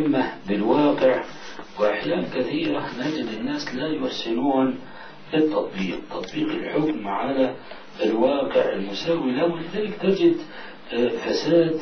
ملمة بالواقع، وأحيان كثيرة نجد الناس لا يحسنون تطبيق الحكم على الواقع المساوي له، ولذلك تجد فساد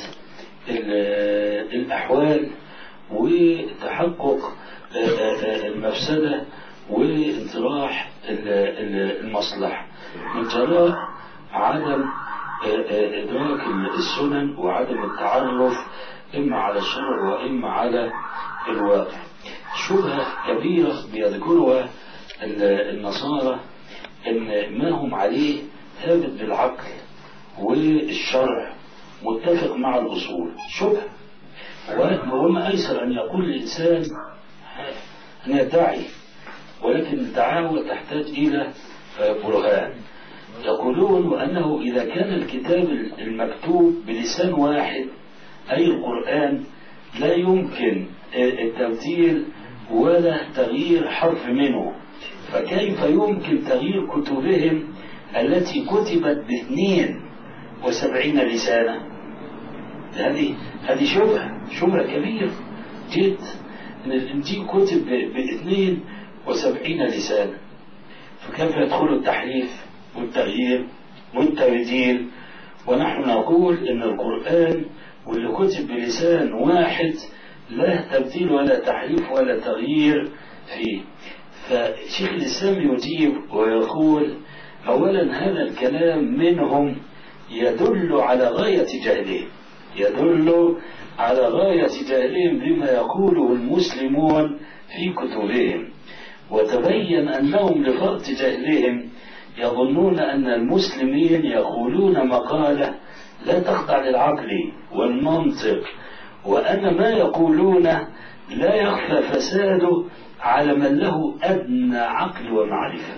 الأحوال وتحقق المفسدة وانطراح المصلحة من جراء عدم إدراك السنن وعدم التعرف إما على الشرع وإما على الواقع. شبهة كبيرة بيذكرها النصارى إن ما هم عليه ثابت بالعقل والشرع متفق مع الأصول، شبهة. وما أيسر أن يقول الإنسان أن يدعي، ولكن الدعاوى تحتاج إلى برهان. يقولون وأنه إذا كان الكتاب المكتوب بلسان واحد أي القرآن لا يمكن التبديل ولا تغيير حرف منه، فكيف يمكن تغيير كتبهم التي كتبت ب72 لسانا؟ هذه شبهة كبيرة جدا، أن الإنجيل كتب ب72 لسانا، فكيف يدخل التحريف والتغيير والتبديل؟ ونحن نقول إن القرآن واللي كتب بلسان واحد لا تبديل ولا تحريف ولا تغيير فيه. فشيخ الإسلام يجيب ويقول أولا هذا الكلام منهم يدل على غاية جهلهم بما يقوله المسلمون في كتبهم، وتبين أنهم لفرط جهلهم يظنون أن المسلمين يقولون مقالة لا تخضع للعقل والمنطق، وأن ما يقولون لا يخفى فساده على من له أدنى عقل ومعرفة.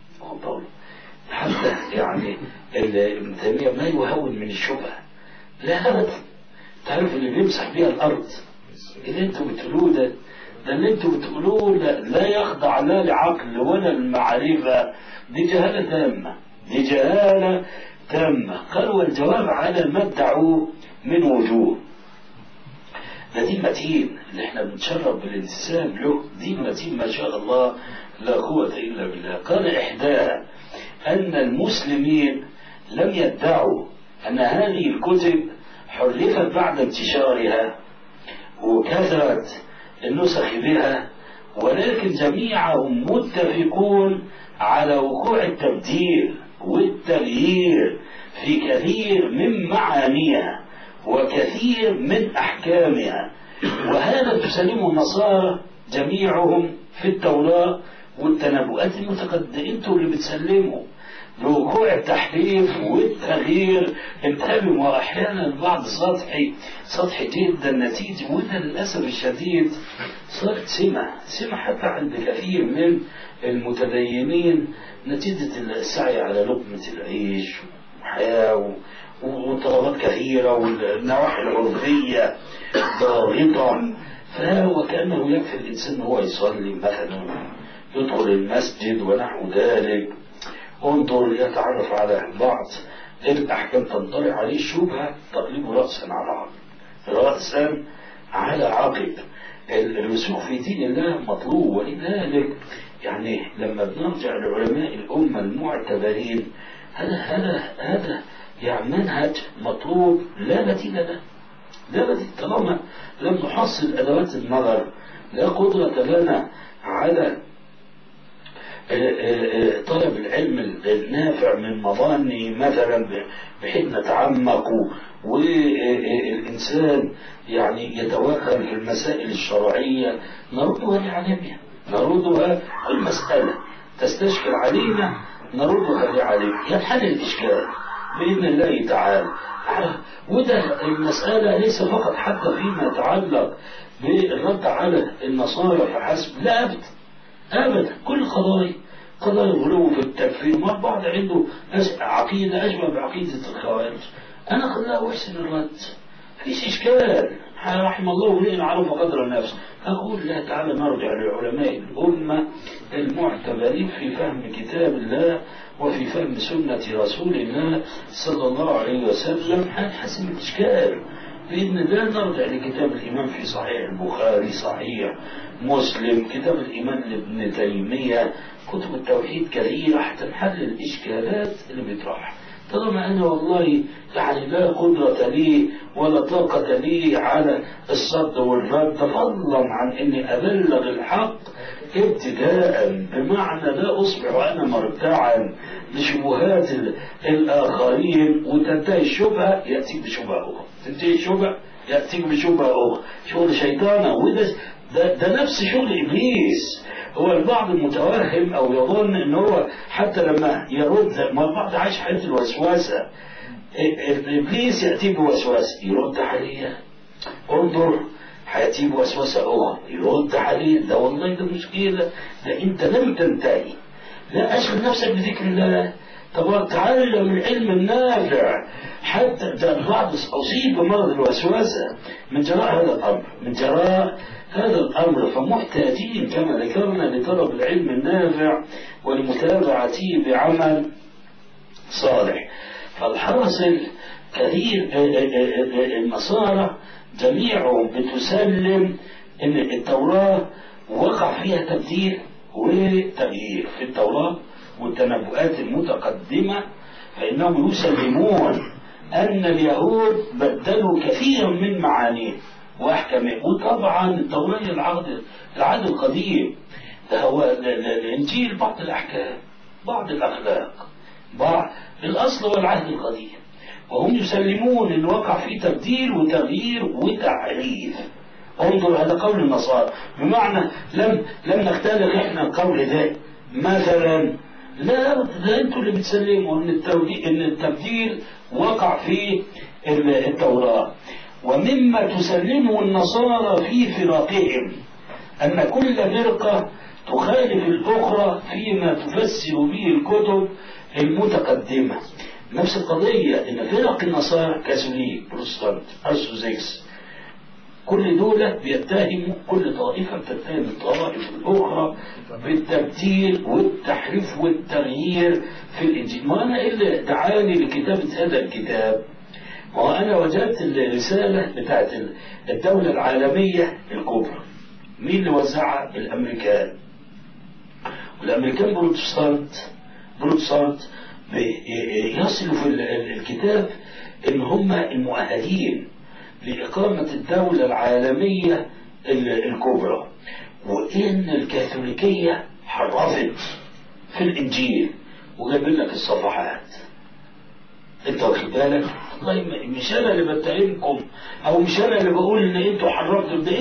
حتى يعني ابن تيمية ما يهون من الشبهة، لا أبدا. تعرف اللي بيمسح بيها الأرض اللي انتوا بتقولوه ده اللي انتوا بتقولوه لا يخضع لا لعقل ولا المعرفة، دي جهالة تامة. قالوا والجواب على ما ادعوه من وجوه. دين متين اللي احنا بنتشرف بالانتساب له، دين متين ما شاء الله لا قوة إلا بالله. قال إحداها أن المسلمين لم يدعوا أن هذه الكتب حرفت بعد انتشارها وكثرت النسخ بها، ولكن جميعهم متفقون على وقوع التبديل والتغيير في كثير من معانيها وكثير من أحكامها، وهذا تسلمه النصارى جميعهم في التوراة والتنبؤات المتقدمة. انتوا اللي بتسلموا بوقوع التحريف والتغيير. انتبهوا، وأحيانا البعض سطحي جدا نتيجة، وده للأسف الشديد صارت سمة حتى عند كثير من المتدينين نتيجة السعي على لقمة العيش وحياة وطلبات كثيرة والنواحي العرفية ضاغطة. فهو كأنه يكفي الإنسان هو يصلي مثلا، يدخل المسجد ونحو ذلك، انظر يتعرف على بعض الأحكام تنطلع عليه الشبهة تقلبه رأسا على عقب. الرسوخ في دين الله مطلوب، ولذلك يعني لما بنرجع لعلماء الأمة المعتبرين هذا يعني منهج مطلوب لا بديل له، طالما لم نحصل أدوات النظر لا قدرة لنا على طلب العلم النافع من مظانه مثلا بحيث نتعمق والإنسان يعني يتوغل في المسائل الشرعية نردها لعلمها، نردها المسألة تستشكل علينا نردها لعلمها، ينحل الإشكال بإذن الله تعالى. وده المسألة ليس فقط حتى فيما يتعلق بالرد على النصارى فحسب، لا أبدا كل قضايا الغلو في التكفير. ما البعض عنده عقيدة أشبه بعقيدة الخوارج، أنا خلاه أحسن الرد، فيش إشكال، رحم الله ولينا عرف قدر النفس. أقول لا، تعالى نرجع لعلماء الأمة المعتبرين في فهم كتاب الله وفي فهم سنة رسول الله صلى الله عليه وسلم، هنحسن الإشكال. بإذن ده نرجع لكتاب الإمام في صحيح البخاري، صحيح مسلم، كتاب الإمام لابن تيمية، كتب التوحيد كثيرة حتى نحل الإشكالات اللي بيطرحها. طالما أنا والله يعني لا قدرة لي ولا طاقة لي على الصد والرد، فضلا عن أني أبلغ الحق ابتداء، بمعنى لا أصبح وأنا مرتعا لشبهات الآخرين، وتنتهي الشبهة يأتيك بشبهة أخرى، تنتهي الشبهة يأتيك بشبهة أخرى، شغل شيطانة. ده نفس شغل إبليس. هو البعض المتوهم أو يظن أن هو حتى لما يرد، ما البعض عايش حياة الوسواسة، إبليس يأتي بوسواسة يرد عليها، انظر هيأتي بوسواسة أخرى يرد عليه، ده والله ده مشكلة، ده أنت لم تنتهي، لا أشغل نفسك بذكر الله، طب تعلم العلم النافع. حتى ده البعض أصيب بمرض الوسوسة من جراء هذا الأمر، من جراء هذا الأمر، فمحتاجين كما ذكرنا لطلب العلم النافع ولمتابعته بعمل صالح. فالحاصل كثير النصارى جميعهم بتسلم ان التوراة وقع فيها تبديل وتغيير في التوراة والتنبؤات المتقدمة، فإنهم يسلمون أن اليهود بدلوا كثيرا من معانيه وأحكامه. وطبعا التوراة العهد القديم ده هو الإنجيل بعض الأحكام، بعض الأخلاق، بعض الأصل هو العهد القديم، وهم يسلمون أن وقع فيه تبديل وتغيير وتعريف. انظر هذا قول النصارى، بمعنى لم نختلف احنا القول ده مثلا، لا ده انتوا اللي بتسلموا ان التبديل وقع في التوراة. ومما تسلمه النصارى في فرقهم أن كل فرقة تخالف الأخرى فيما تفسر به الكتب المتقدمة. نفس القضية إن فرق النصارى كاثوليك، بروتستانت، أرثوذكس، كل دولة بيتهموا، كل طائفة بتتهم الطوائف الأخرى بالتبديل والتحريف والتغيير في الإنجيل. ما أنا إلا دعاني لكتابة هذا الكتاب، وأنا وجدت الرسالة بتاعت الدولة العالمية الكبرى، مين اللي وزعها؟ الأمريكان. والأمريكان بروتستانت يصلوا في الكتاب إن هم المؤهلين لإقامة الدولة العالمية الكبرى، وإن الكاثوليكية حرفت في الإنجيل وجايب لك الصفحات. انت واخد بالك؟ والله مش انا اللي بتهمكم او مش انا اللي بقول ان انتوا حرفتوا، ده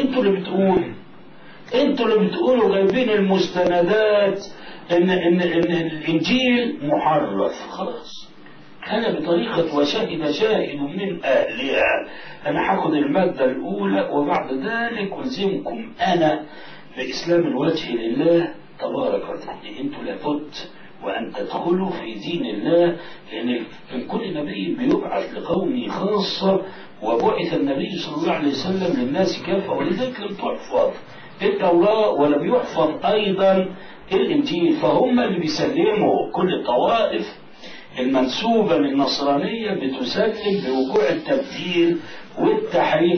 انتوا اللي بتقولوا جايبين المستندات ان الانجيل محرف. خلاص انا بطريقة وشاهد شاهد من اهلها، انا هاخد المادة الاولى وبعد ذلك الزمكم انا باسلام الوجه لله تبارك وتعالى. انتوا لابد وأن تدخلوا في دين الله، لأن كل نبي بيبعث لقومه خاصة، وبعث النبي صلى الله عليه وسلم للناس كافة، ولذلك لم تحفظ التوراة ولم يحفظ أيضا الإنجيل. فهم اللي بيسلموا، كل الطوائف المنسوبة للنصرانية بتسلم بوقوع التبديل والتحريف.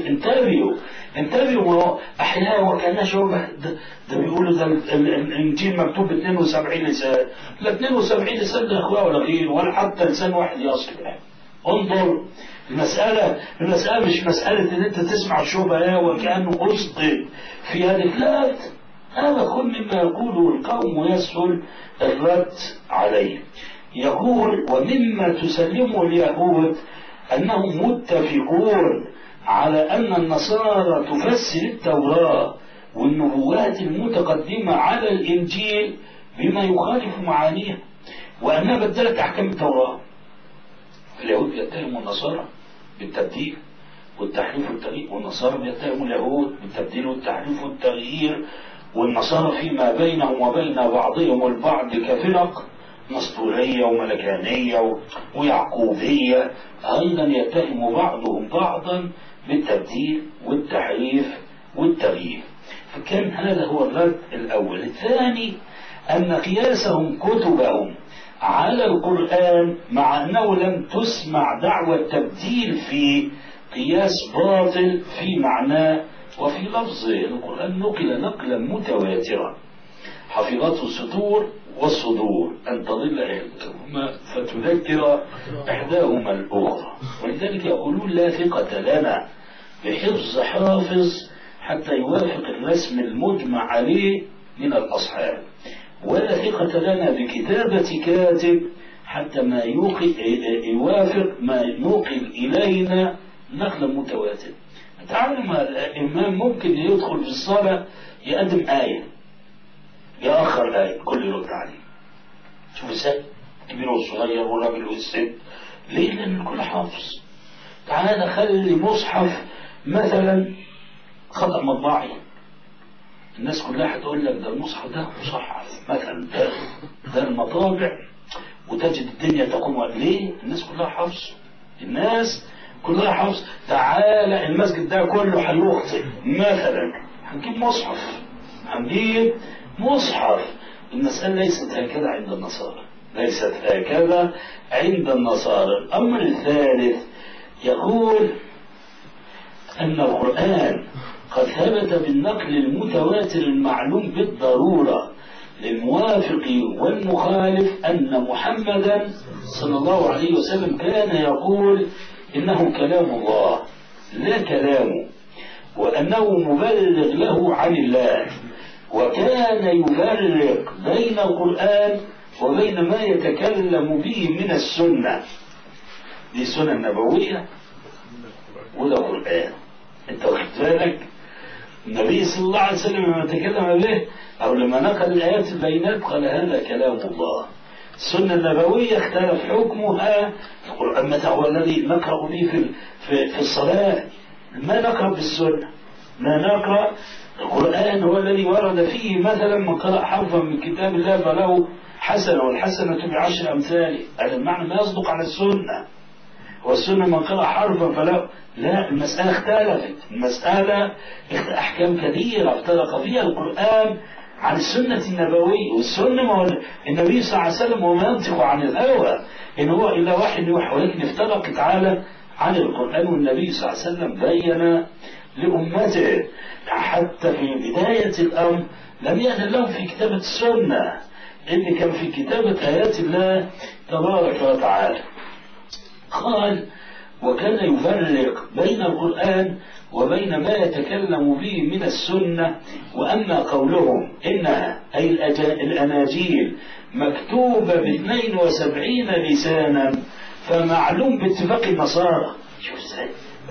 انتبهوا أحيانا وكان شبه ده بيقولوا ده الإنجيل مكتوب 72 لسان، لا 72 لسان ده يا أخوة ولا غير، ولا حتى لسان واحد يصلح. انظر المسألة مش مسألة إن أنت تسمع شبهة وكأنه قصد في هذه، لا، هذا كل مما يقوله القوم ويسهل الرد عليه. يقول ومما تسلمه اليهود أنهم متفقون على أن النصارى تفسر التوراة والنبوات المتقدمة على الإنجيل بما يخالف معانيها، وأنها بدلت أحكام التوراة. اليهود بيتهموا النصارى بالتبديل والتحريف والتغيير، والنصارى بيتهموا اليهود بالتبديل والتحريف والتغيير، والنصارى فيما بينهم وبين بعضهم البعض كفرق نسطورية وملكانية ويعقوبية أيضا يتهم بعضهم بعضا بالتبديل والتحريف والتغيير. فكان هذا هو الرد الأول. الثاني أن قياسهم كتبهم على القرآن، مع أنه لم تسمع دعوة تبديل في قياس باطل في معناه وفي لفظه. القرآن نقل نقلا متواترا، حفظته الصدور والصدور أن تضل إحداهما فتذكر إحداهما الأخرى. ولذلك يقولون لا ثقة لنا بحفظ حافظ حتى يوافق الرسم المجمع عليه من الأصحاب، ولا ثقة لنا بكتابة كاتب حتى ما يوافق ما نقل إلينا نقلا متواتر. تعلم الإمام ممكن يدخل في الصلاة يقدم آية يأخر آية كل يرد عليه. شوف ازاي كبير والصغير والراجل والست. ليه؟ لأن الكل حافظ. تعالى خلي مصحف مثلا خطأ مطبعي، الناس كلها هتقول لك ده المصحف ده مصحف مثلا، ده المطابع، وتجد الدنيا تقوم. ليه؟ الناس كلها حافظ، الناس كلها حافظ. تعالى المسجد ده كله هيخطئ مثلا، هنجيب مصحف، هنجيب مصحف. المسألة ليست هكذا عند النصارى، ليست هكذا عند النصارى. الأمر الثالث يقول أن القرآن قد ثبت بالنقل المتواتر المعلوم بالضرورة للموافق والمخالف أن محمدا صلى الله عليه وسلم كان يقول إنه كلام الله لا كلامه، وأنه مبلغ له عن الله، وكان يفرق بين القرآن وبين ما يتكلم به من السنة. دي سنة نبوية وده قرآن. انت واخد بالك؟ النبي صلى الله عليه وسلم لما تكلم به او لما نقل الآيات البينات قال هذا كلام الله. السنة النبوية اختلف حكمها. القرآن متى هو الذي نقرأ به في الصلاة؟ ما نقرأ بالسنة، ما نقرأ. القرآن هو الذي ورد فيه مثلا من قرأ حرفا من كتاب الله فله حسنة والحسنة ب10 أمثاله. هذا المعنى ما يصدق على السنة. والسنة من قرأ حرفا فله. لا، المسألة اختلفت، المسألة أحكام كثيرة افترق فيها القرآن عن السنة النبوية. والسنة النبي صلى الله عليه وسلم وما ينطق عن الهوى إن هو إلا وحي يوحى، ولكن افترقت على عن القرآن. والنبي صلى الله عليه وسلم بين لأمته حتى في بداية الأمر لم يأذن لهم في كتابة السنة، اللي كان في كتابة آيات الله تبارك وتعالى. قال وكان يفرق بين القرآن وبين ما يتكلم به من السنة. وأما قولهم إنها أي الأناجيل مكتوبة ب72 لسانا فمعلوم باتفاق النصارى. شوف ازاي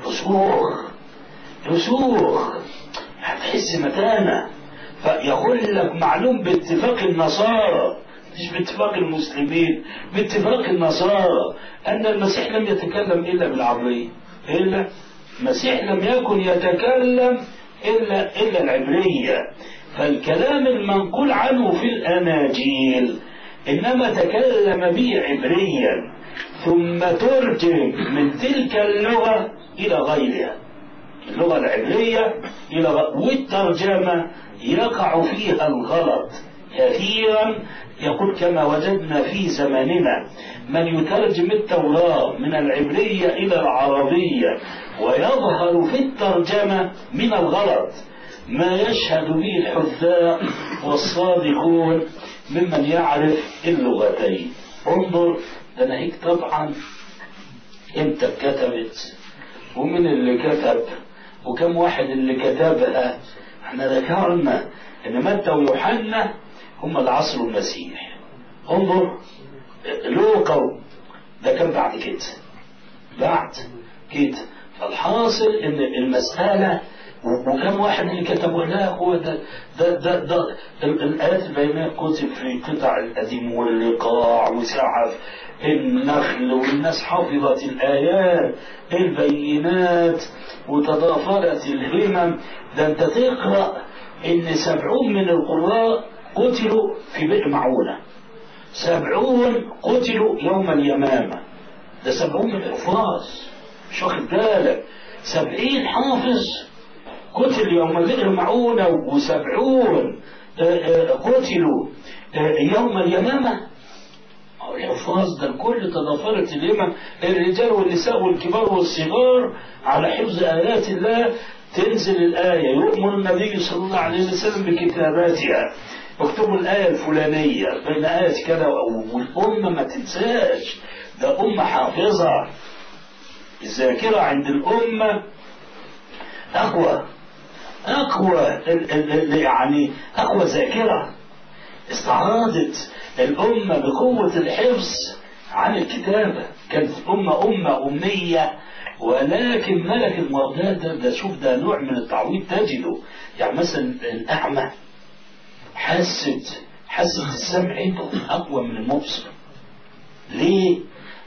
رسوخ هتحس متانة. فيقول لك معلوم باتفاق النصارى، مش باتفاق المسلمين، باتفاق النصارى، أن المسيح لم يتكلم إلا بالعبرية. إلا المسيح لم يكن يتكلم إلا العبرية. فالكلام المنقول عنه في الأناجيل إنما تكلم به عبريا ثم ترجم من تلك اللغة إلى غيرها، اللغة العبرية إلى والترجمة يقع فيها الغلط كثيرا. يقول كما وجدنا في زماننا من يترجم التوراة من العبرية إلى العربية ويظهر في الترجمة من الغلط ما يشهد به الحذاء والصادقون ممن يعرف اللغتين. انظر، ده ناهيك طبعا امتى اتكتبت ومن اللي كتب وكم واحد اللي كتبها. احنا ذكرنا ان متى ويوحنا هم العصر المسيح. انظر لوقا ده كان بعد كده. فالحاصل ان المسألة وكم واحد اللي كتبوا لا هو ده الآيات البينات كتب في قطع القديم واللقاع وسعف النخل، والناس حفظت الآيات البينات وتضافرت الهمم. ده انت تقرأ ان 70 من القراء قتلوا في بئر معونة، 70 قتلوا يوم اليمامة. ده 70 من الحفاظ، مش واخد بالك؟ 70 حافظ قتل يوم بئر معونة و70 قتلوا يوم اليمامة. والحفاظ ده الكل تضافرت اليمن، الرجال والنساء والكبار والصغار على حفظ آيات الله. تنزل الآية يؤمر النبي صلى الله عليه وسلم بكتاباتها، اكتبوا الآية الفلانية بين آية كذا، والأمة ما تنساش، ده أمة حافظة. الذاكرة عند الأمة أقوى يعني أقوى ذاكرة. استعراضت الأمة بقوة الحفظ عن الكتابة. كانت أمة أمية، ولكن ملك المرداد ده شوف ده نوع من التعويض تجده. يعني مثلا الأعمى حست السمع عنده أقوى من المبصر. ليه؟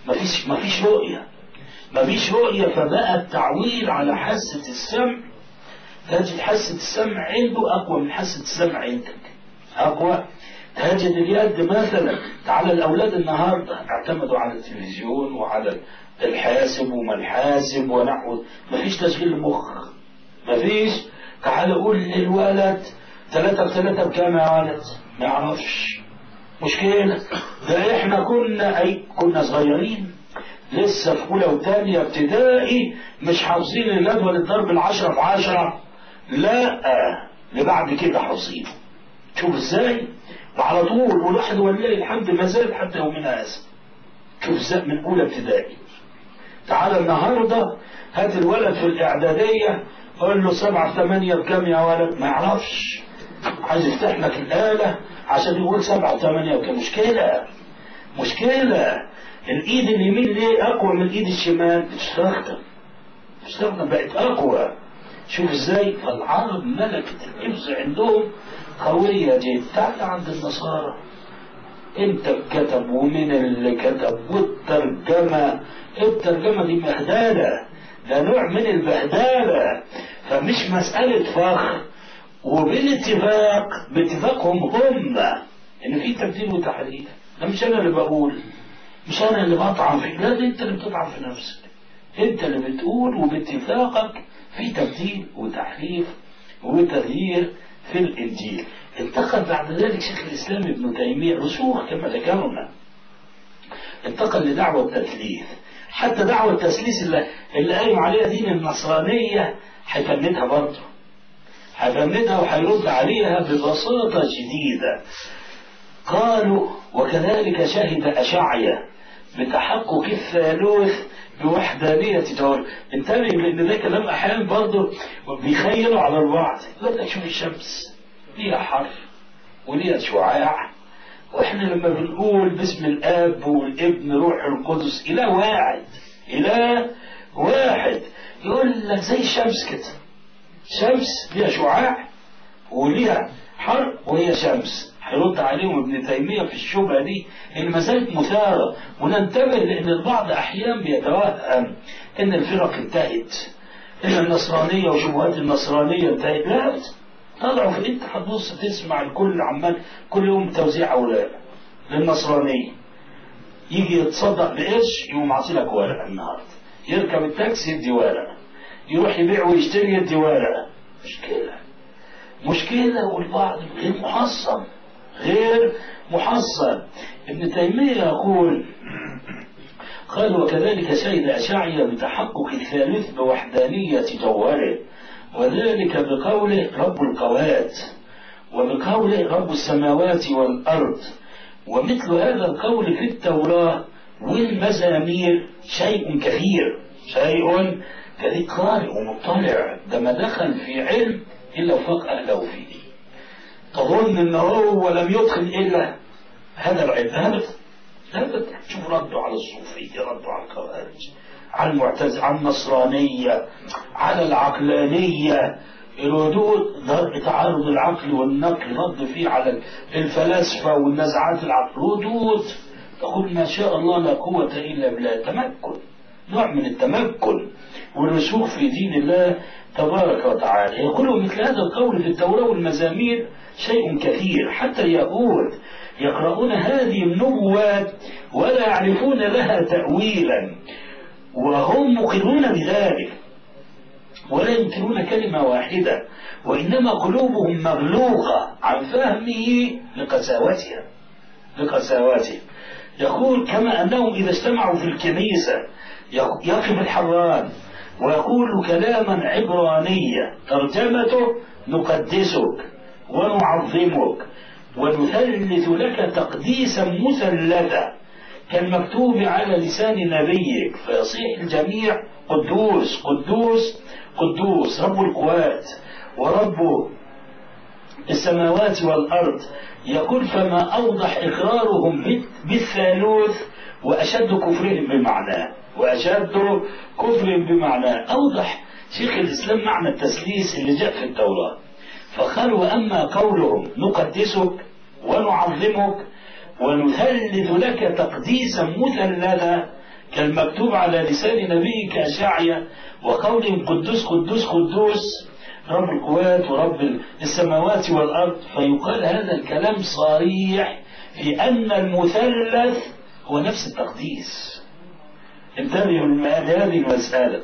مفيش رؤية، فبقى التعويل على حاسة السمع. تجد حاسة السمع عنده أقوى من حاسة السمع عندك، أقوى. تجد اليد مثلا، تعالى الأولاد النهاردة اعتمدوا على التلفزيون وعلى الحاسب وما الحاسب ونحو، مفيش تشغيل مخ، مفيش. تعالى قول للولد 3 ب3 بكام يا ولد؟ ما يعرفش. مشكلة. ده احنا كنا صغيرين لسه في أولى وثانية ابتدائي مش حافظين الجدول الضرب 10 في 10، لا لبعد كده حافظينه. شوف ازاي، وعلى طول والواحد ولله الحمد ما زال حتى يومنا هذا. شوف ازاي من أولى ابتدائي. تعالى النهارده هات الولد في الإعدادية قول له 7 في 8 بكام يا ولد؟ ما يعرفش. عايز يفتح لك الآلة عشان يقول 7 و8 بكام. مشكلة. الإيد اليمين ليه أقوى من الإيد الشمال؟ بتستخدم بقت أقوى. شوف ازاي. فالعرب ملكة الحفظ عندهم قوية جدا. تعال عند النصارى، انت كتب ومن اللي كتب الترجمة دي بهدالة، ده نوع من البهدالة. فمش مسألة فخر، باتفاقهم هم ان في تبديل وتحريف. ده مش انا اللي بقول، مش انا اللي بطعن فيك، لا، انت اللي بتطعن في نفسك. انت اللي بتقول وباتفاقك في تبديل وتحريف وتغيير في الانجيل. انتقل بعد ذلك شيخ الاسلام ابن تيمية رسوخ كما ذكرنا، انتقل لدعوة التثليث. حتى دعوة التثليث اللي قايم عليها دين النصرانية هيفندها برضه، وهيرد عليها ببساطة شديدة. قالوا وكذلك شهد أشعيا بتحقق الثالوث بوحدانية جوهر. انتبه لأن ده كلام أحيانا برضه بيخيلوا على البعض. يقول لك شوف الشمس ليها حر وليها شعاع، واحنا لما بنقول باسم الاب والابن روح القدس اله واحد، يقول لك زي الشمس كده، شمس ليها شعاع وليها حر وهي شمس. هيرد عليهم ابن تيمية في الشبهة دي اللي ما زالت مثارة. وننتبه لأن البعض أحيانا بيتوهم إن الفرق انتهت، إن النصرانية وشبهات النصرانية انتهت. لا، تضعف. أنت هتبص تسمع الكل عمال كل يوم توزيع أوراق للنصرانية، يجي يتصدق بقرش يقوم عاطيلك ورقة النهارده، يركب التاكسي يدي ورقة، يروح يبيع ويشتري يدي ورقة. مشكلة. والبعض غير محصن. ابن تيمية يقول قال وكذلك شهد أشعيا بتحقق الثالوث بوحدانية جوهره، وذلك بقوله رب القوات، وبقوله رب السماوات والأرض. ومثل هذا القول في التوراة والمزامير شيء كثير. قارئ ومطلع، ده ما دخل في علم إلا وفاق أهله فيه. تظن أنه هو لم يدخل إلا هذا العلم. لا، شوف ردوا على الصوفية، ردوا على الخوارج، على المعتزلة، على النصرانية، على العقلانية. الردود ضرب تعارض العقل والنقل، رد فيه على الفلاسفة والنزعات العقل. ردود تقول ما شاء الله لا قوة إلا بالله. تمكن، نوع من التمكن والرسوخ في دين الله تبارك وتعالى. يقول مثل هذا القول في التوراة والمزامير شيء كثير، حتى اليهود يقرؤون هذه النبوات ولا يعرفون لها تأويلا، وهم مقرون بذلك ولا ينكرون كلمة واحدة، وإنما قلوبهم مغلوقة عن فهمه لقساوته. يقول كما أنهم إذا اجتمعوا في الكنيسة يقف الحران ويقول كلاما عبرانيا ترجمته نقدسك ونعظمك ونثلث لك تقديسا مثلثا كالمكتوب على لسان نبيك، فيصيح الجميع قدوس قدوس قدوس رب القوات ورب السماوات والأرض. يقول فما أوضح إقرارهم بالثالوث وأشد كفرهم بمعناه، وأشد كفرهم بمعناه. أوضح شيخ الإسلام معنى التثليث اللي جاء في التوراة، فقال وأما قولهم نقدسك ونعظمك ونثلث لك تقديسا مثلثا كالمكتوب على لسان نبيك أشعيا، وقولهم قدوس قدوس قدوس رب القوات ورب السماوات والأرض، فيقال هذا الكلام صريح في أن المثلث هو نفس التقديس. انتبهوا لهذه المسألة،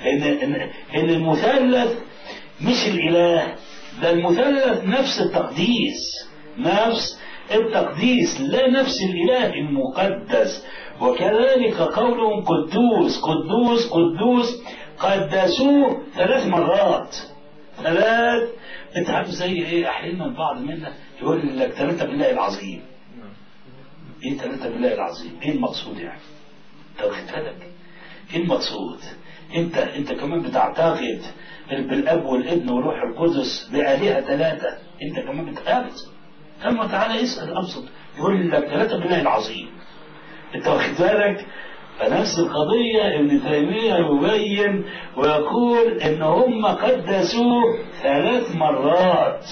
إن المثلث مش الإله، ده المثلث نفس التقديس، نفس التقديس لا نفس الإله المقدس. وكذلك قولهم قدوس قدوس قدوس قدسوه 3 مرات، 3. انت عارف زي ايه؟ احيانا البعض منا يقول لك 3 بالله العظيم. ايه 3 بالله العظيم؟ ايه المقصود يعني؟ انت واخد بالك؟ ايه المقصود؟ انت كمان بتعتقد بالاب والابن والروح القدس بآلهة 3، انت كمان بتقابل. ثم تعالى اسأل أبسط يقول لك 3 بالله العظيم. انت واخد بالك؟ فنفس القضية ابن تيمية يبين ويقول ان هم قدسوه 3 مرات،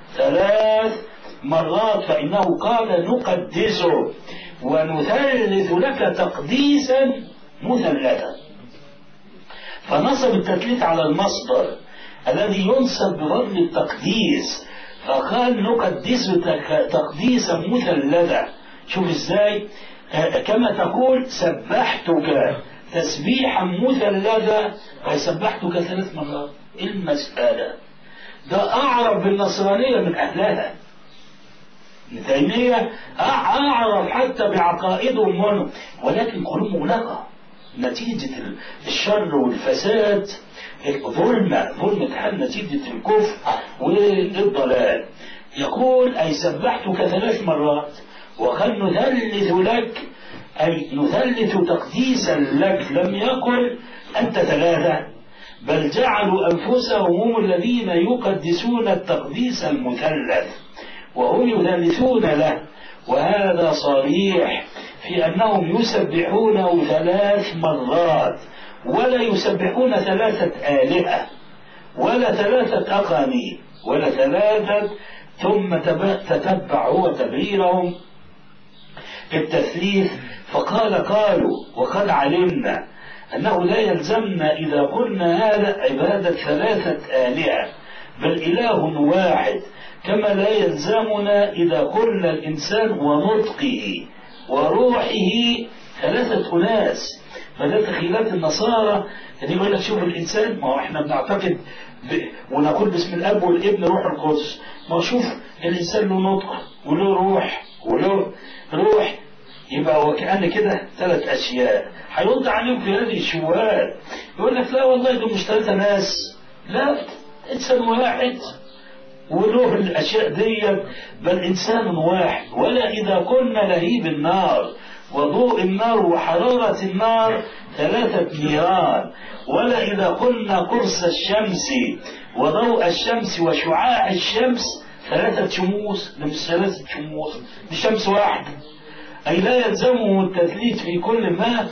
3 مرات، فإنه قال نقدسه ونثلث لك تقديسا مثلثا، فنصب التثليث على المصدر الذي ينصب بفضل التقديس، فقال نقدسك تقديسا مثلثا. شوف ازاي؟ كما تقول سبحتك تسبيحا مثلثا، وسبحتك 3 مرات. المسألة ده أعرف بالنصرانية من أهلها. ابن تيمية أعرف حتى بعقائدهم منه، ولكن قلوب مغلقة نتيجة الشر والفساد، ظلمة حال نتيجة الكفر والضلال. يقول أي سبحتك 3 مرات، وقال نثلث لك أي نثلث تقديسا لك، لم يقل أنت 3، بل جعلوا أنفسهم هم الذين يقدسون التقديس المثلث وهم يثلثون له. وهذا صريح في أنهم يسبحونه 3 مرات، ولا يسبحون 3 آلهة ولا 3 أقانيم ولا 3. ثم تتبع هو تبريرهم التثليث، فقال قالوا وقد علمنا أنه لا يلزمنا إذا قلنا هذا عبادة 3 آلهة، بل إله واحد، كما لا يلزمنا إذا قلنا الإنسان ونطقه وروحه 3 أناس. فده تخيلات النصارى اللي يقول لك شوف الإنسان، ما هو إحنا بنعتقد ونقول باسم الأب والابن روح القدس، ما شوف الإنسان له نطق وله روح وله روح، يبقى وكأن كده 3 أشياء. هيرد عليهم في هذه الشبهات يقول لك لا والله دول مش 3 ناس، لا، إنسان واحد وله الأشياء دي، بل إنسان واحد. ولا إذا كنا لهيب النار وضوء النار وحرارة النار 3 نيران، ولا إذا قلنا قرص الشمس وضوء الشمس وشعاع الشمس 3 شموس، ده مش 3 شموس، دي شمس واحدة. أي لا يلزمه التثليث في كل ما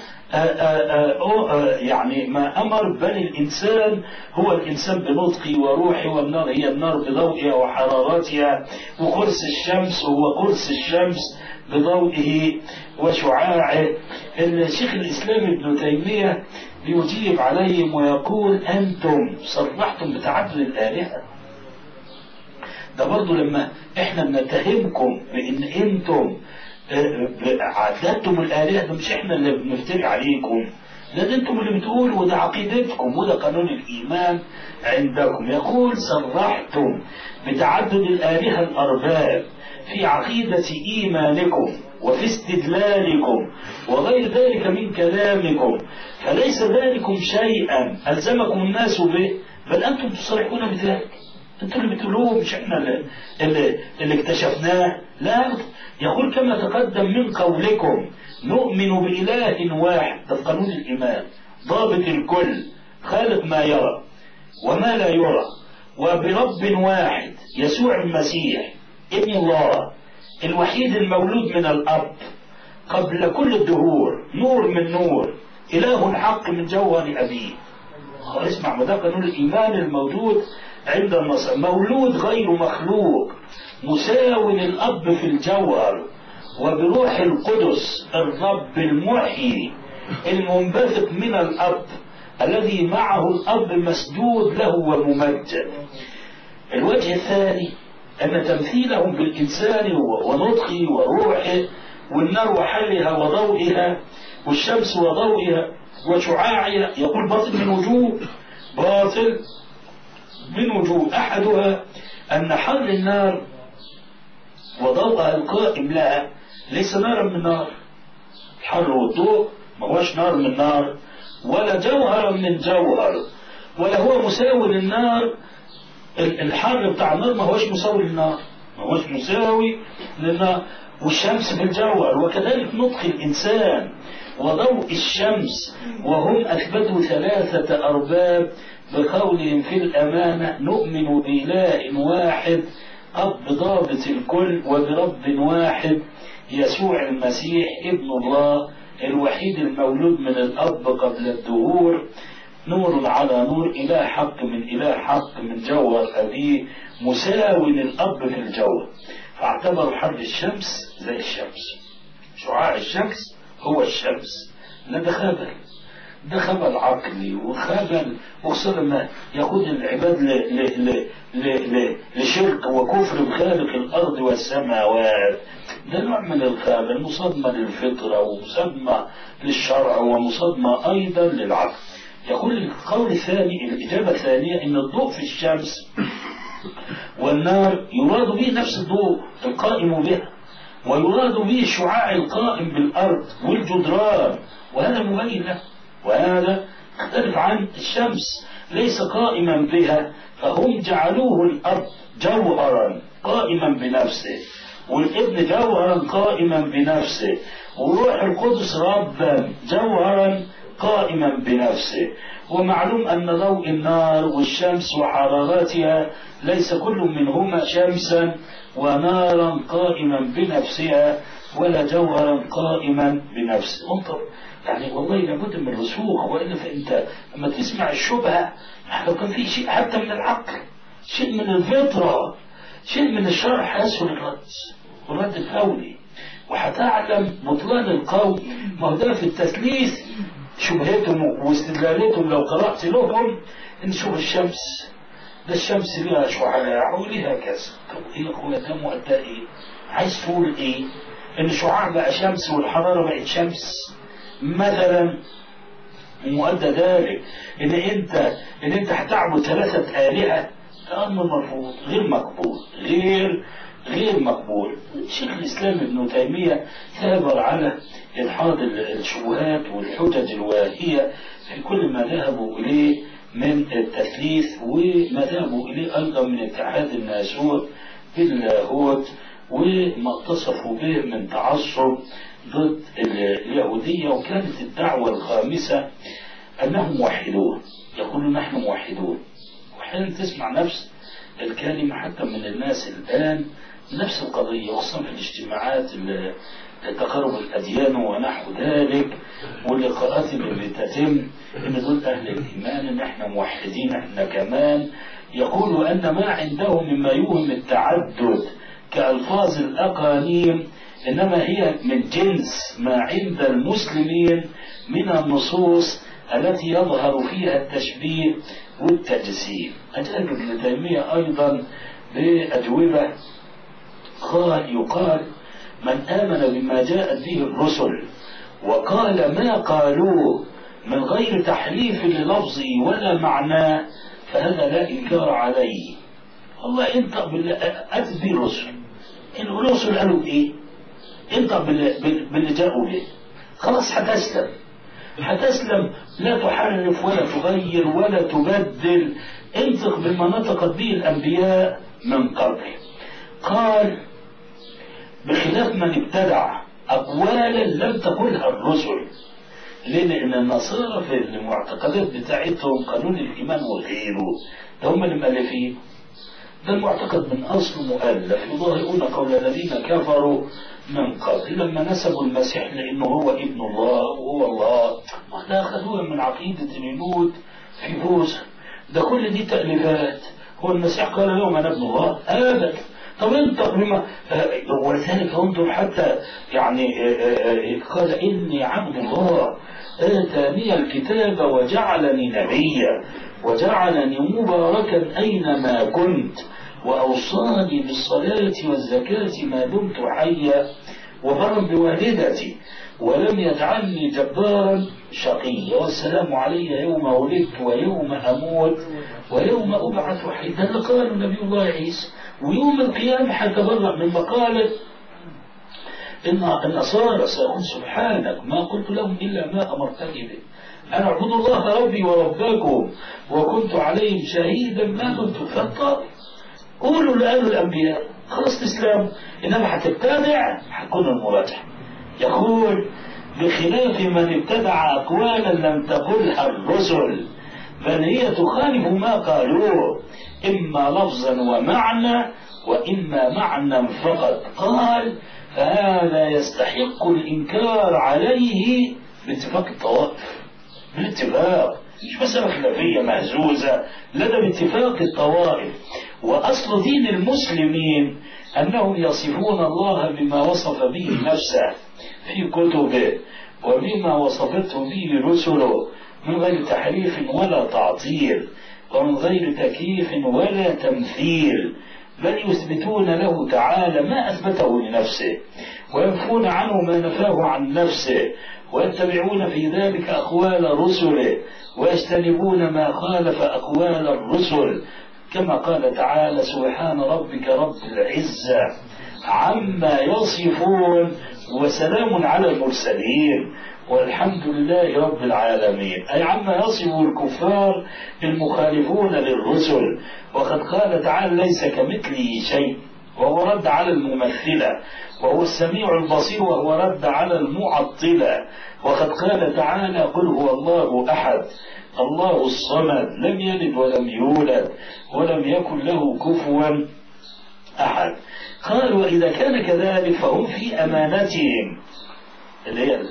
يعني ما أمر، بل الإنسان هو الإنسان بنطقه وروحه، والنار هي النار بضوئها وحرارتها، وقرص الشمس هو قرص الشمس بضوئه وشعاعه. الشيخ الإسلام ابن تيمية بيجيب عليهم ويقول أنتم صرحتم بتعدد الآلهة. ده برضو لما احنا بنتهمكم بأن أنتم عدلتم الآلهة، ده مش احنا اللي بنفتري عليكم، ده انتم اللي بتقولوا، وده عقيدتكم وده قانون الإيمان عندكم. يقول صرحتم بتعدد الآلهة الأرباب في عقيدة إيمانكم وفي استدلالكم وغير ذلك من كلامكم، فليس ذلكم شيئا ألزمكم الناس به، بل أنتم تصرحون بذلك. أنتم اللي بتقولوه، مش احنا اللي اكتشفناه. لا، يقول كما تقدم من قولكم نؤمن بإله واحد، ده قانون الإيمان، ضابط الكل، خالق ما يرى وما لا يرى، وبرب واحد يسوع المسيح ابن الله الوحيد المولود من الأب قبل كل الدهور، نور من نور، إله الحق من جوهر أبيه. اسمع، ما ده قانون الإيمان الموجود عند النصارى، مولود غير مخلوق، مساو للأب في الجوهر، وبروح القدس الرب المحيي المنبثق من الأب الذي معه الأب مسدود له وممجد. الوجه الثاني أن تمثيلهم بالإنسان ونطقه وروحه، والنار وحلها وضوئها، والشمس وضوئها وشعاعها، يقول باطل من وجوه، باطل من وجوه. أحدها أن حر النار وضوءها القائم لها ليس نارا من نار، الحر والضوء ما هوش نار من نار، ولا جوهرا من جوهر، ولا هو مساوي للنار. الحر بتاع النار ما هوش مساوي للنار، ما هوش مساوي للنار. والشمس بالجوهر، وكذلك نطق الإنسان وضوء الشمس، وهم أثبتوا ثلاثة أرباب بقولهم في الأمانة نؤمن بإله واحد أب ضابط الكل، وبرب واحد يسوع المسيح ابن الله الوحيد المولود من الأب قبل الدهور، نور على نور، إله حق من إله حق من جوهر أبيه، مساوي للأب في الجوهر. فاعتبروا حر الشمس زي الشمس، شعاع الشمس هو الشمس. لا، ده خبل، ده خبل عقلي وخبل، وخصوصا ما يقود العباد لشرك وكفر بخالق الأرض والسماوات. ده نوع من الخبل، مصادمة للفطرة ومصادمة للشرع ومصادمة أيضا للعقل. يقول القول الثاني، الإجابة الثانية، إن الضوء في الشمس والنار يراد به نفس الضوء القائم بها، ويراد به الشعاع القائم بالأرض والجدران، وهذا مبين له، وهذا يختلف عن الشمس ليس قائما بها، فهم جعلوه الأب جوهرا قائما بنفسه، والابن جوهرا قائما بنفسه، وروح القدس ربا جوهرا قائما بنفسه. ومعلوم أن ضوء النار والشمس وحرارتها ليس كل منهما شمسا ونارا قائما بنفسها، ولا جوهرا قائما بنفسه. انظر، يعني والله لابد من الرسوخ، وإلا فأنت لما تسمع الشبهة، لو كان في شيء حتى من العقل، شيء من الفطرة، شيء من الشرح، يسهل الرد القولي، وهتعلم بطلان القول. ما هو ده في التثليث شبهتهم واستدلالاتهم. لو قرأت لهم إن شوف الشمس، ده الشمس لها شعاع ولها كذا. طب إيه يا أخويا، ده مؤدى إيه؟ عايز تقول إيه؟ إن الشعاع بقى شمس والحرارة بقت شمس مثلا، مؤدى ذلك إن أنت هتعبد ثلاثة آلهة، ده أمر مرفوض، غير مقبول، غير مقبول. شيخ الإسلام ابن تيمية ثابر على إدحاض الشبهات والحجج الواهية في كل ما ذهبوا إليه من التثليث، وما ذهبوا إليه أيضا من اتحاد الناسوت باللاهوت، وما اتصفوا به من تعصب ضد اليهودية. وكانت الدعوة الخامسة أنهم موحدون، يقولون نحن موحدون. وحين تسمع نفس الكلمة حتى من الناس الآن، نفس القضية، خصوصا في الاجتماعات لتقارب الأديان ونحو ذلك، واللقاءات اللي بتتم، إن دول أهل الإيمان، إن إحنا موحدين إحنا كمان. يقول أن ما عندهم مما يوهم التعدد كألفاظ الأقانيم إنما هي من جنس ما عند المسلمين من النصوص التي يظهر فيها التشبيه والتجسيم. أجاب ابن تيمية أيضا بأجوبة، يقال من آمن بما جاءت به الرسل وقال ما قالوه من غير تحريف للفظه ولا معناه، فهذا لا إنكار عليه. والله انت أتبي الرسل، الرسل قالوا إيه؟ أنت باللي جاءوا به خلاص هتسلم، لا تحرف ولا تغير ولا تبدل، انطق بما نطقت به الأنبياء من قبل. قال بخلاف من ابتدع أقوالا لم تقلها الرسل. ليه؟ لأن النصارى في المعتقدات بتاعتهم قانون الإيمان وغيره ده هم اللي مؤلفين، ده المعتقد من أصل مؤلف، يضاهئون قول الذين كفروا من قبل لما نسبوا المسيح لأنه هو ابن الله وهو الله، ما ده أخذوها من عقيدة اليهود في بوذا. ده كل دي تأليفات. هو المسيح قال لهم أنا ابن الله؟ أبدا. طب انت لما ولذلك انظر حتى يعني قال إني عبد الله آتاني الكتاب وجعلني نبيا وجعلني مباركا أينما كنت وأوصاني بالصلاة والزكاة ما دمت حيا وبرا بوالدتي ولم يجعلني جبارا شقيا والسلام علي يوم ولدت ويوم أموت ويوم أبعث حيا. ده اللي قاله نبي الله عيسى. ويوم القيامة حيتبرأ من مقالة إن النصارى سيقول سبحانك ما قلت لهم إلا ما أمرتني به أنا أعبد الله ربي وربكم وكنت عليهم شهيدا ما كنت فانطر. قولوا اللي قالوا الأنبياء خلاص تسلم، إنما هتبتدع هتكون المراجعة. يقول بخلاف من ابتدع أقوالا لم تقلها الرسل بل هي تخالف ما قالوه إما لفظا ومعنى وإما معنى فقط. قال فهذا يستحق الإنكار عليه باتفاق الطوائف، بالاتفاق، مش مسألة خلافية مهزوزة، لا ده باتفاق الطوائف. وأصل دين المسلمين أنهم يصفون الله بما وصف به نفسه في كتبه وبما وصفته به رسله من غير تحريف ولا تعطيل ومن غير تكييف ولا تمثيل، بل يثبتون له تعالى ما أثبته لنفسه وينفون عنه ما نفاه عن نفسه ويتبعون في ذلك أقوال رسله ويجتنبون ما خالف أقوال الرسل، كما قال تعالى سبحان ربك رب العزة عما يصفون وسلام على المرسلين والحمد لله رب العالمين. أي عما يصف الكفار المخالفون للرسل. وقد قال تعالى ليس كمثله شيء وهو رد على الممثلة، وهو السميع البصير وهو رد على المعطلة. وقد قال تعالى قل هو الله أحد الله الصمد لم يلد ولم يولد ولم يكن له كفوا أحد. قال وإذا كان كذلك فهم في أمانتهم اللي هي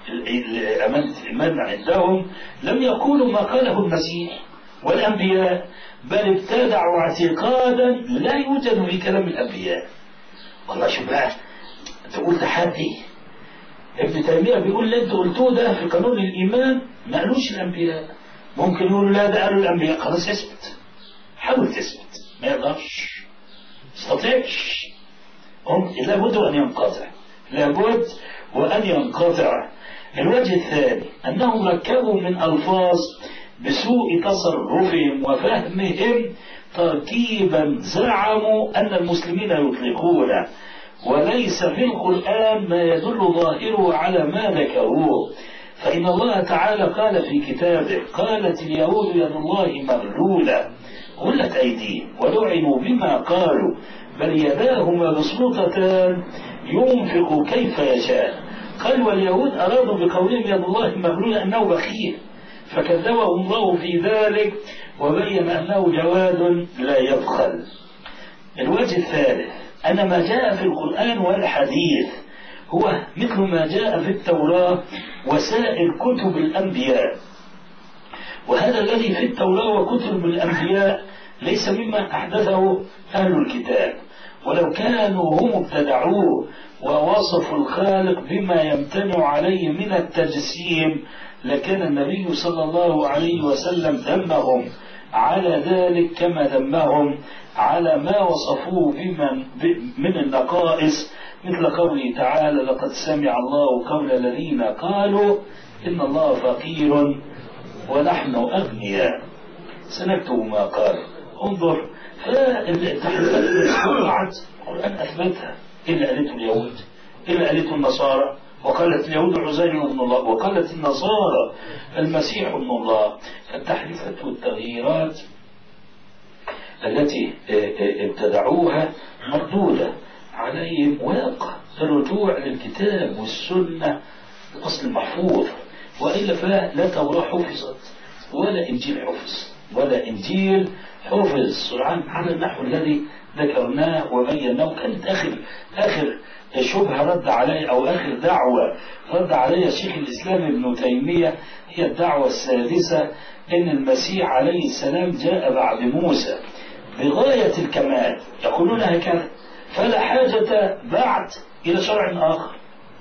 أمانة الإيمان عندهم لم يقولوا ما قاله المسيح والأنبياء بل ابتدعوا اعتقادا لا يوجد في كلام الأنبياء. والله شو بقى تقول تحدي ابن تيمية بيقول اللي انتوا قلتوه ده في قانون الإيمان ما قالوش الأنبياء. ممكن يقولوا لا ده قالوا الأنبياء. خلاص اثبت، حاول تثبت. ما يقدرش، يستطيعش. لابد أن ينقطع، لابد وأن ينقطع. الوجه الثاني أنهم ركبوا من ألفاظ بسوء تصرفهم وفهمهم تركيبا زعموا أن المسلمين يطلقونه وليس في القرآن ما يدل ظاهره على ما ذكروه. فإن الله تعالى قال في كتابه قالت اليهود يد الله مغلولة غلت أيديهم ولعنوا بما قالوا بل يداه مبسوطتان ينفق كيف يشاء. قال واليهود أرادوا بقولهم يد الله مغلولة أنه بخيل فكذبهم الله في ذلك وبين أنه جواد لا يبخل. الوجه الثالث أن ما جاء في القرآن والحديث هو مثل ما جاء في التوراة وسائر كتب الأنبياء، وهذا الذي في التوراة وكتب الأنبياء ليس مما أحدثه أهل الكتاب، ولو كانوا هم ابتدعوه ووصفوا الخالق بما يمتنع عليه من التجسيم لكان النبي صلى الله عليه وسلم ذمهم على ذلك كما ذمهم على ما وصفوه من النقائص مثل قوله تعالى لقد سمع الله قول الذين قالوا إن الله فقير ونحن أغنياء سنكتب ما قال. انظر فالتحريفات القرآن أثبتها اللي قالته اليهود، اللي قالته النصارى، وقالت اليهود عزير ابن الله، وقالت النصارى المسيح ابن الله. فالتحريفات والتغييرات التي ابتدعوها مردودة عليهم، ويبقى الرجوع للكتاب والسنة الأصل المحفوظ، وإلا فلا توراة حفظت ولا إنجيل حفظ، ولا إنجيل حفظ على النحو الذي ذكرناه وبيناه. كانت آخر شبهة رد علي، أو آخر دعوة رد علي الشيخ الإسلام ابن تيمية، هي الدعوة السادسة، إن المسيح عليه السلام جاء بعد موسى بغاية الكمال، يقولون هكذا، فلا حاجة بعد إلى شرع آخر،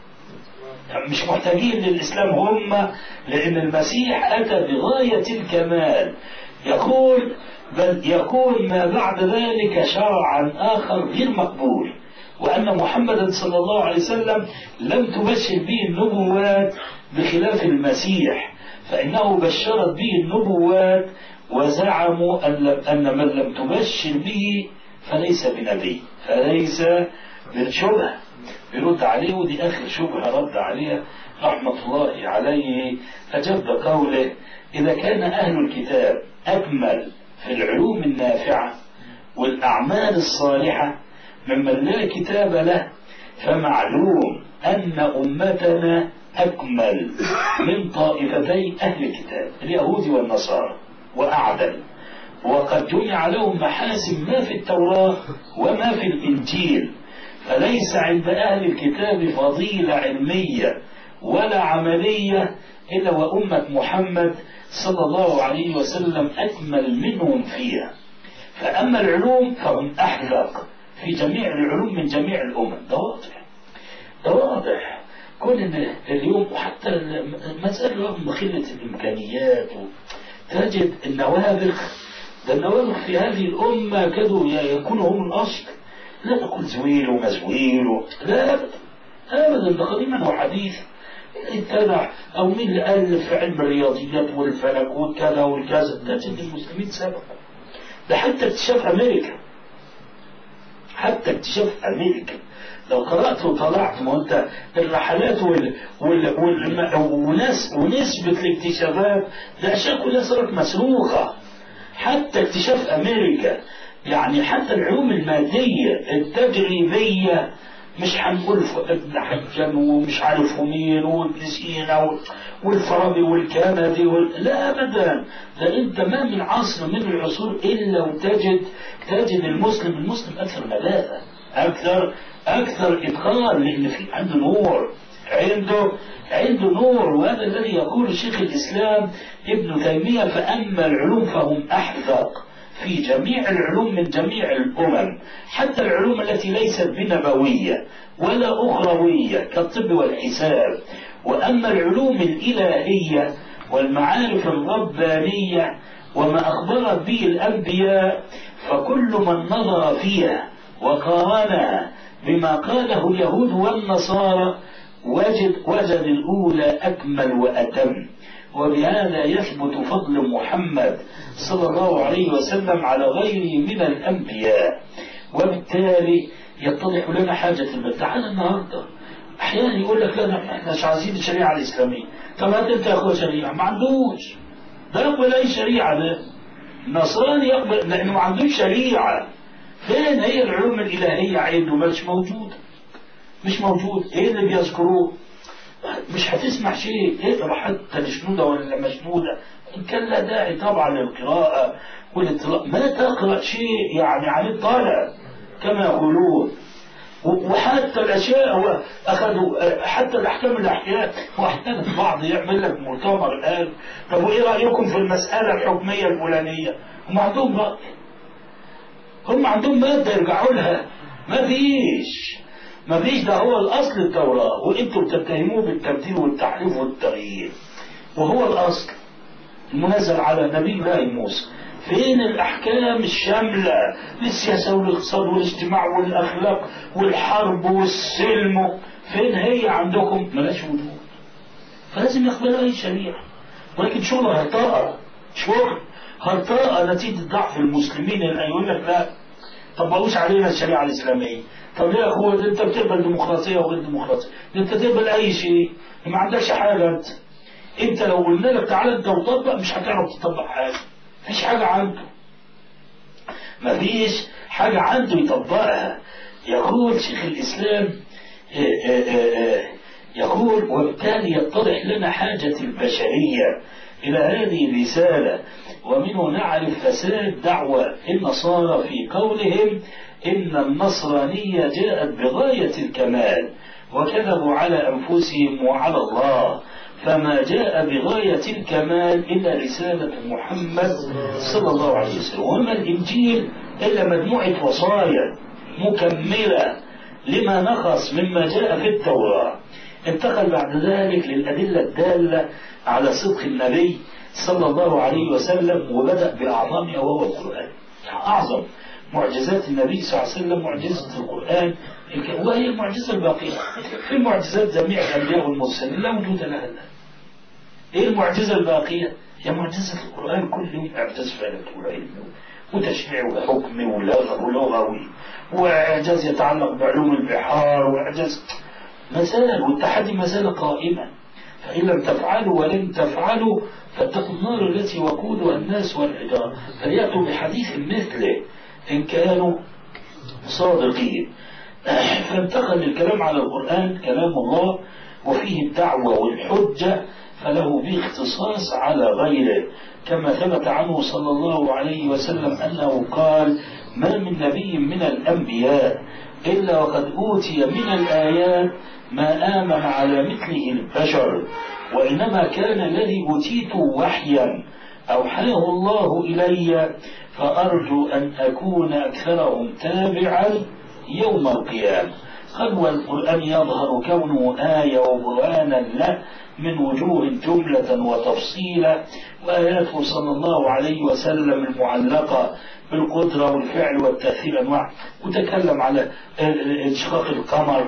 مش محتاجين للإسلام هم، لأن المسيح أتى بغاية الكمال. يقول بل يكون ما بعد ذلك شرعا آخر غير مقبول، وأن محمدا صلى الله عليه وسلم لم تبشر به النبوات بخلاف المسيح، فإنه بشرت به النبوات، وزعموا أن من لم تبشر به فليس بنبي، فليس بالشبه. يرد عليه، ودي آخر شبهة رد عليها رحمة الله عليه، أجاب قوله: إذا كان أهل الكتاب أكمل في العلوم النافعة والأعمال الصالحة ممن لا كتاب له، فمعلوم أن أمتنا أكمل من طائفتي أهل الكتاب اليهود والنصارى وأعدل، وقد جمع لهم محاسن ما في التوراة وما في الإنجيل، فليس عند أهل الكتاب فضيلة علمية ولا عملية إلا وأمة محمد صلى الله عليه وسلم أكمل منهم فيها. فأما العلوم فهم أحلق في جميع العلوم من جميع الأمم. ده واضح، ده واضح. كون إن اليوم وحتى المسألة رغم قلة الإمكانيات تجد النوابغ، ده النوابغ في هذه الأمة كادوا يكونوا هم الأصل، لا نقول زويل ومزويل لا أبدا أبدا، ده قديما وحديث اتبع أو مين اللي ألف في علم الرياضيات والفلك والكذا والكذا، تجد المسلمين سبقوا. ده حتى اكتشاف أمريكا، حتى اكتشاف أمريكا لو قرأت وطلعت، ما أنت الرحلات ونسبة الاكتشافات ده أشياء كلها صارت مسروقة. حتى اكتشاف أمريكا، يعني حتى العلوم المادية التجريبية، مش هنقول ابن حجم ومش عارف مين وابن سينا والفارابي والكندي لا أبدا. ده أنت ما من عصر من العصور إلا وتجد المسلم أكثر ملاذة، أكثر إتقان، لأن في عنده نور، عنده نور. وهذا الذي يقول الشيخ الإسلام ابن تيمية: فأما العلوم فهم أحذق في جميع العلوم من جميع الأمم، حتى العلوم التي ليست بنبوية ولا أخروية كالطب والحساب. وأما العلوم الإلهية والمعارف الربانية وما أخبرت به الأنبياء، فكل من نظر فيها وقارنها بما قاله اليهود والنصارى وجد الأولى أكمل وأتم. وبهذا يثبت فضل محمد صلى الله عليه وسلم على غيره من الأنبياء، وبالتالي يتضح لنا حاجة المتعال. النهاردة أحيانا يقول لك: لا احنا مش عايزين الشريعة الإسلامية. طب هات انت يا أخوة شريعة، ما عندوش، ده يقبل أي شريعة، ده النصراني يقبل لأنه ما عندوش شريعة. فين هي العلوم الإلهية عنده؟ مش موجودة، مش موجود. ايه اللي بيذكروه؟ مش هتسمع شيء. اقرا حتى الشنودة ولا مشنودة، إن كان لا داعي طبعا للقراءة والاطلاع، ما تقرأ شيء يعني عن الطالع كما يقولون. وحتى الأشياء أخذوا حتى الأحكام الأحياء، وأحيانا البعض يعمل لك مؤتمر الآن: طب وإيه رأيكم في المسألة الحكمية الفلانية؟ هم عندهم رأي، هم عندهم مادة يرجعوا لها. ما فيش، ده هو الأصل التوراة، وإنتوا بتتهموه بالتبديل والتحريف والتغيير، وهو الأصل المنزل على نبي الله موسى. فين الأحكام الشاملة للسياسة والاقتصاد والاجتماع والأخلاق والحرب والسلم؟ فين هي عندكم؟ ملاش وجود. فلازم يقبلوا أي شريعة، ولكن شغل هرطاء نتيجة ضعف المسلمين. اللي يقول لك: لا طبقوش علينا الشريعة الإسلامية، طب يا أخوة أنت بتقبل ديمقراطية وغير ديمقراطية، أنت تقبل أي شيء، ما عندكش حاجة. أنت لو قلنا لك تعالى أنت وطبق مش هتعرف تطبق حاجة، مفيش حاجة عنده، مفيش حاجة عنده يطبقها. يقول شيخ الإسلام يقول وبالتالي يتضح لنا حاجة البشرية إلى هذه الرسالة، ومنه نعرف فساد دعوة النصارى في قولهم إن النصرانية جاءت بغاية الكمال وكذبوا على أنفسهم وعلى الله، فما جاء بغاية الكمال إلا رسالة محمد صلى الله عليه وسلم، وما الإنجيل إلا مجموعة وصايا مكملة لما نقص مما جاء في التوراة. انتقل بعد ذلك للأدلة الدالة على صدق النبي صلى الله عليه وسلم، وبدأ بأعظمها وهو القرآن. أعظم معجزات النبي صلى الله عليه وسلم معجزة القرآن، وهي المعجزة الباقية. في معجزات جميع الأنبياء والمرسلين لا وجود لها الآن. إيه المعجزة الباقية؟ هي معجزة القرآن، كل يوم إعجاز فلك وعلم وتشريع وحكم ولغوي، وإعجاز يتعلق بعلوم البحار، وإعجاز مسائل، والتحدي مسألة قائمة. فإن لم تفعلوا ولن تفعلوا فاتقوا النار التي وقودها الناس والحجارة، فليأتوا بحديث مثله إن كانوا صادقين. فانتقل الكلام على القرآن كلام الله وفيه الدعوة والحجة، فله باختصاص على غيره، كما ثبت عنه صلى الله عليه وسلم أنه قال ما من نبي من الأنبياء إلا وقد أوتي من الآيات ما آمن على مثله البشر، وإنما كان الذي أوتيته وحيا أوحاه الله إلي، فأرجو أن أكون أكثرهم تابعا يوم القيامة. قال والقرآن يظهر كونه آية وبرهانا له من وجوه جملة وتفصيلا، وآياته صلى الله عليه وسلم المعلقة بالقدرة والفعل والتأثير أنواع، وتكلم على انشقاق القمر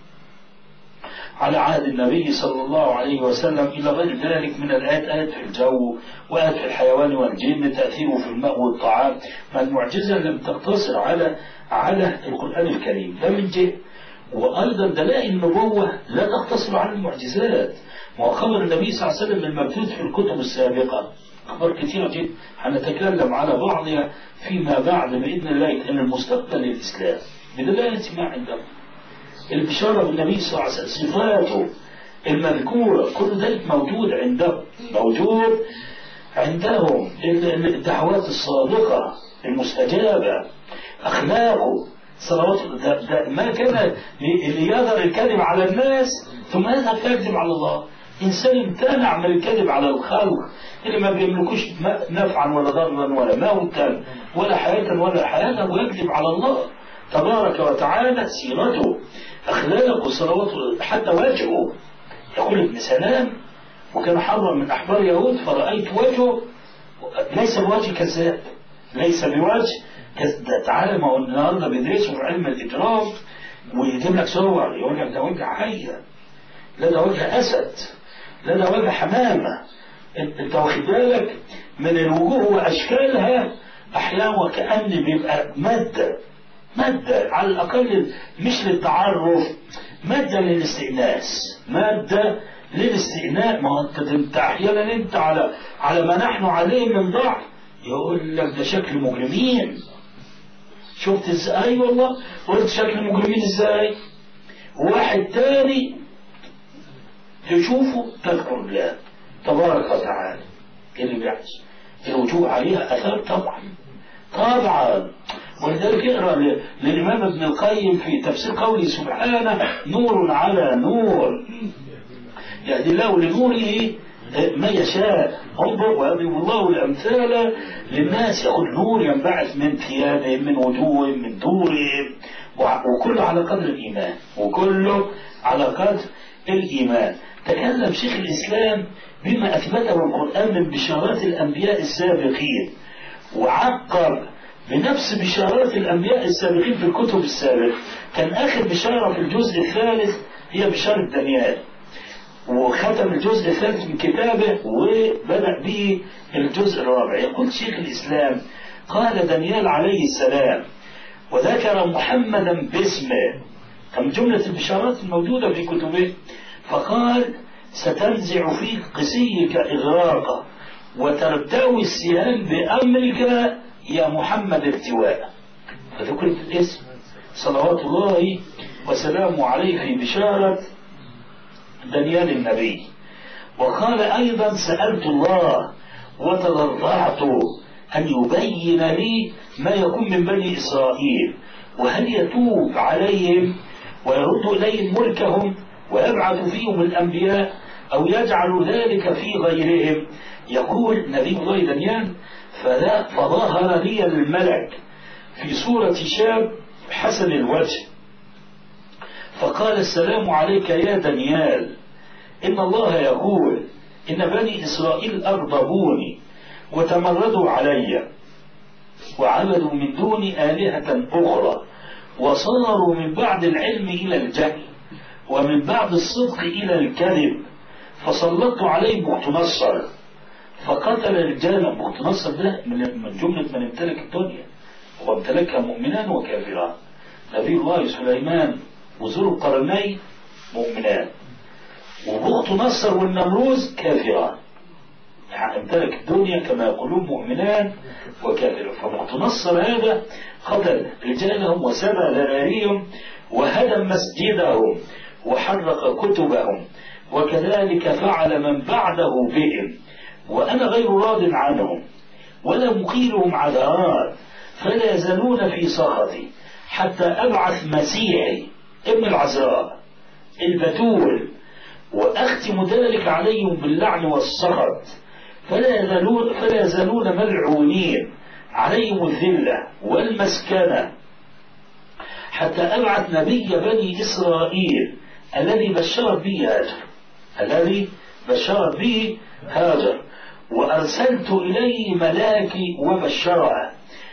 على عهد النبي صلى الله عليه وسلم إلى غير ذلك من الآيات، آيات في الجو وآيات في الحيوان والجن، تأثيره في الماء والطعام. فالمعجزة لم تقتصر على القرآن الكريم، ده من جهة. وأيضا دلائل النبوة لا تقتصر على المعجزات، وخبر النبي صلى الله عليه وسلم الموجود في الكتب السابقة أخبار كثيرة جدا هنتكلم على بعضها فيما بعد بإذن الله، أن المستقبل للإسلام بدلالة ما عندهم. البشارة بالنبي صلى الله عليه وسلم، صفاته المذكورة، كل ذلك موجود عندهم، موجود عندهم. الدعوات الصادقة المستجابة، أخلاقه صلوات ما كان ليظهر الكذب على الناس ثم يذهب يكذب على الله. إنسان امتنع من الكذب على الخلق اللي ما بيملكوش نفعا ولا ضرا ولا موتا ولا حياة ويكذب على الله تبارك وتعالى. سيرته أخلاقه صلواته، حتى وجهه. يقول ابن سلام وكان حرا من أحبار يهود فرأيت وجهه ليس بوجه كذاب، ليس بوجه كذاب. تعالى ما هو النهارده بيدرسوا في علم الإجرام ويجيب لك صور يقول لك ده وجه حية، لا ده وجه أسد، لا ده وجه حمامة. انت واخد بالك من الوجوه وأشكالها أحيانا وكأن بيبقى مادة على الأقل مش للتعرف، مادة للاستئناس، مادة للاستئناء. ما انت أحيانا انت على ما نحن عليه من ضعف يقول لك ده شكل مجرمين. شفت ازاي؟ والله قلت شكل مجرمين ازاي؟ واحد تاني تشوفه تذكر الله تبارك وتعالى. اللي بيحصل الوجوه عليها أثار طبعا. ولذلك اقرأ للإمام ابن القيم في تفسير قوله سبحانه نور على نور يهدي الله لنوره ما يشاء. انظر ويضرب الله الأمثال للناس. يقول نور ينبعث من ثيابهم، من وجوههم، من دورهم، وكله على قدر الإيمان، وكله على قدر الإيمان. تكلم شيخ الإسلام بما أثبته القرآن من بشارات الأنبياء السابقين، وعقب بنفس بشارات الأنبياء السابقين في الكتب السابقة. كان آخر بشارة في الجزء الثالث هي بشارة دانيال، وختم الجزء الثالث من كتابه وبدأ به الجزء الرابع. يقول شيخ الإسلام قال دانيال عليه السلام وذكر محمدا باسمه من جملة البشارات الموجودة في كتبه. فقال ستنزع في قسيك إغراقا وترتوي السهام بأمرك يا محمد ارتواء. فذكرت الاسم صلوات الله وسلامه عليه في بشارة دانيال النبي. وقال أيضا سألت الله وتضرعت أن يبين لي ما يكون من بني إسرائيل وهل يتوب عليهم ويرد إليهم ملكهم ويبعث فيهم الأنبياء أو يجعل ذلك في غيرهم. يقول نبي الله دانيال فظهر لي الملك في صورة شاب حسن الوجه فقال السلام عليك يا دانيال إن الله يقول إن بني إسرائيل أغضبوني وتمردوا علي وعبدوا من دوني آلهة أخرى وصاروا من بعد العلم إلى الجهل ومن بعد الصدق إلى الكذب فسلطت عليهم بختنصر فقتل رجالا. بختنصر ده من جملة من امتلك الدنيا وامتلكها مؤمنان وكافران. نبي الله سليمان وذو القرنين مؤمنان وبختنصر والنمروز كافران يعني امتلك الدنيا كما يقولون مؤمنان وكافران. فبختنصر هذا قتل رجالهم وسبى ذراريهم وهدم مسجدهم وحرق كتبهم وكذلك فعل من بعده بهم وأنا غير راض عنهم ولا مقيلهم عذاب فلا يزالون في سخطي حتى أبعث مسيحي ابن العذراء البتول وأختم ذلك عليهم باللعن والسخط فلا يزالون ملعونين عليهم الذلة والمسكنة حتى أبعث نبي بني إسرائيل الذي بشرت به هاجر وأرسلت إليه ملاكي وبشرها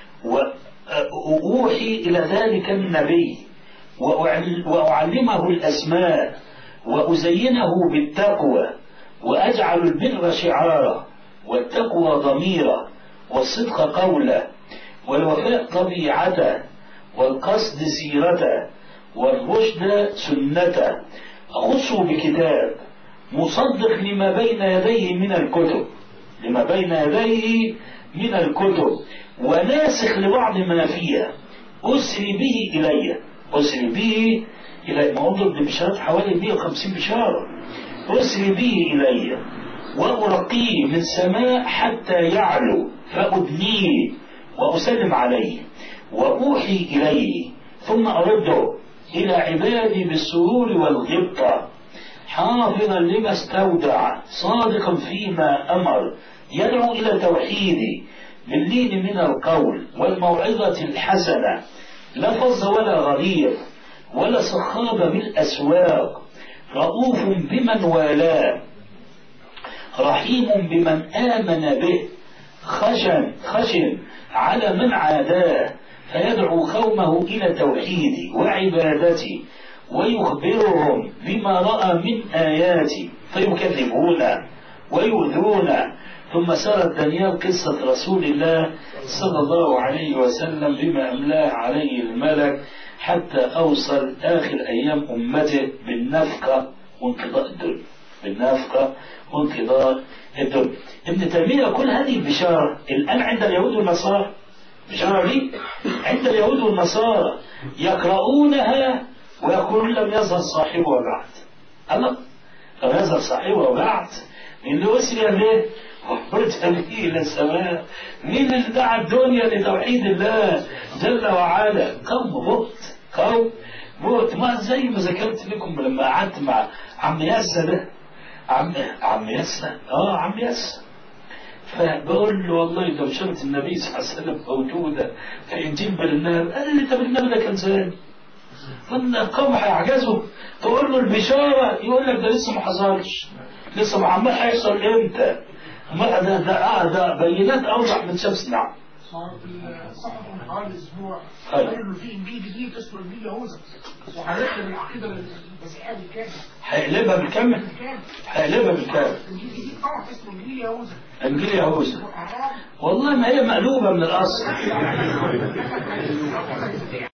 وأوحي إلى ذلك النبي وأعلمه الأسماء وأزينه بالتقوى وأجعل البر شعارا والتقوى ضميرا والصدق قولا والوفاء طبيعته والقصد سيرته والرشد سنته. أخصه بكتاب مصدق لما بين يديه من الكتب وناسخ لبعض ما فيها أسري به إلي ما أضرب بشارات حوالي 150 بشارة أسري به إلي وأرقيه من سماء حتى يعلو فأدنيه وأسلم عليه وأوحي إليه ثم أرده إلى عبادي بالسرور والغبطة حافظا لما استودع صادقا فيما أمر يدعو إلى توحيدي باللين من القول والموعظة الحسنة لا فظ ولا غليظ ولا صخاب بالأسواق رؤوف بمن والاه رحيم بمن آمن به خشن على من عاداه فيدعو قومه إلى توحيدي وعبادتي ويخبرهم بما رأى من آياتي فيكذبون ويؤذون. ثم سرد دانيال قصة رسول الله صلى الله عليه وسلم بما أملاه عليه الملك حتى أوصل آخر أيام أمته بالنفقة وانقضاء الدنيا. ابن تيمية كل هذه البشارة الآن عند اليهود والنصارى بشارة لي عند اليهود والنصارى يقرؤونها ويقولون لم يظهر صاحبه بعد. الله لم يظهر صاحبه بعد اللي أسري به وحرج به إلى السماء. مين اللي دعا الدنيا لتوحيد الله جل وعلا؟ قوم بوت ما زي ما ذكرت لكم لما قعدت مع عم ياسر ده عم ياسر فبقول له والله ده بشرة النبي صلى الله عليه وسلم موجودة في إنجيل برنامج. قال لي طب النبي ده كان زمان قلنا القوم هيعجزوا تقول له البشارة يقول لك ده لسه ما حصلش لسه ما عمال هيحصل امتى؟ ده بينات اوضح من شمس. نعم صار في الصحف من حوالي اسبوع قالوا انه في انجيل جديد اسمه انجيل يهوذا وهيقلب العقيده المسيحيه بالكامل. هيقلبها بالكامل. انجيل جديد طبعا اسمه انجيل يهوذا والله ما هي مقلوبه من الاصل.